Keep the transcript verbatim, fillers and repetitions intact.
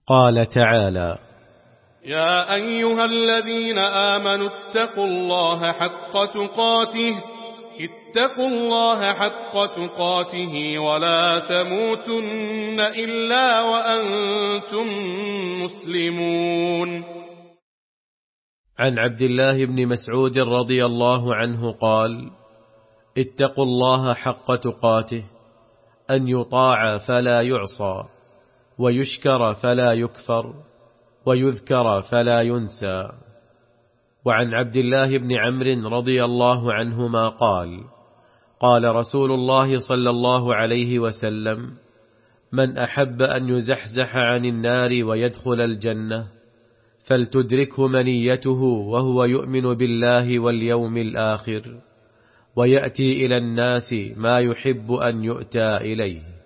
قال تعالى: يا أيها الذين آمنوا اتقوا الله حق تقاته اتقوا الله حق تقاته ولا تموتن إلا وأنتم مسلمون. عن عبد الله بن مسعود رضي الله عنه قال: اتقوا الله حق تقاته، أن يطاع فلا يعصى، ويشكر فلا يكفر، ويذكر فلا ينسى. وعن عبد الله بن عمرو رضي الله عنهما قال: قال رسول الله صلى الله عليه وسلم: من أحب أن يزحزح عن النار ويدخل الجنة فلتدركه منيته وهو يؤمن بالله واليوم الآخر، ويأتي إلى الناس ما يحب أن يؤتى إليه.